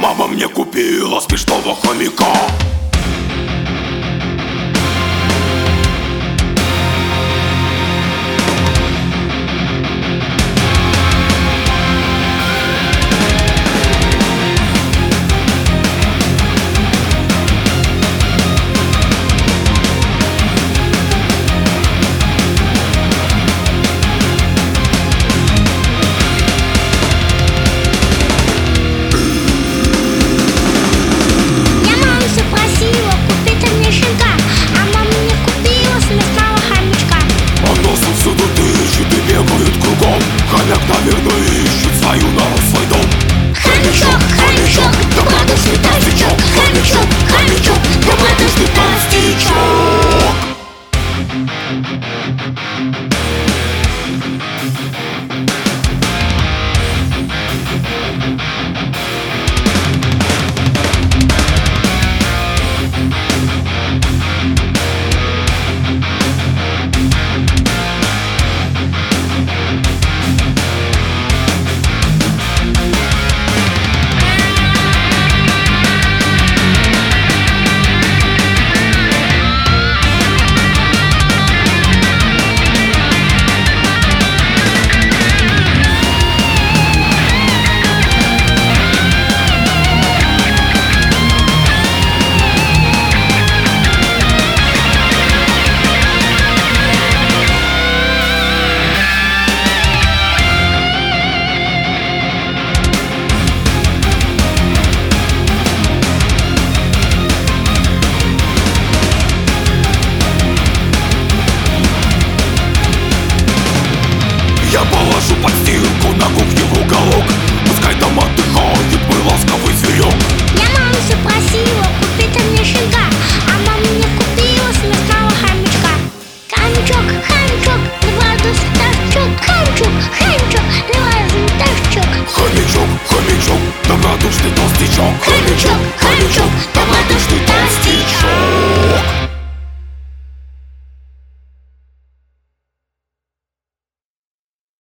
мама мне купила смешного хомяка. Хомяк, наверное, ищет свою нору, свой дом. Хомячок, хомячок, добродушный толстячок. Хомячок, хомячок, добродушный толстячок. Я положу подстилку на кухне в уголок. Пускай там отдыхает мой ласковый зверек. Я маму все просила, купить мне щенка, а мама мне купила смешного хомячка. Хомячок, хомячок, добродушный толстячок. Хомячок, хомячок, добродушный толстячок. Хомячок, хомячок, добродушный толстячок. Хомячок, хомячок,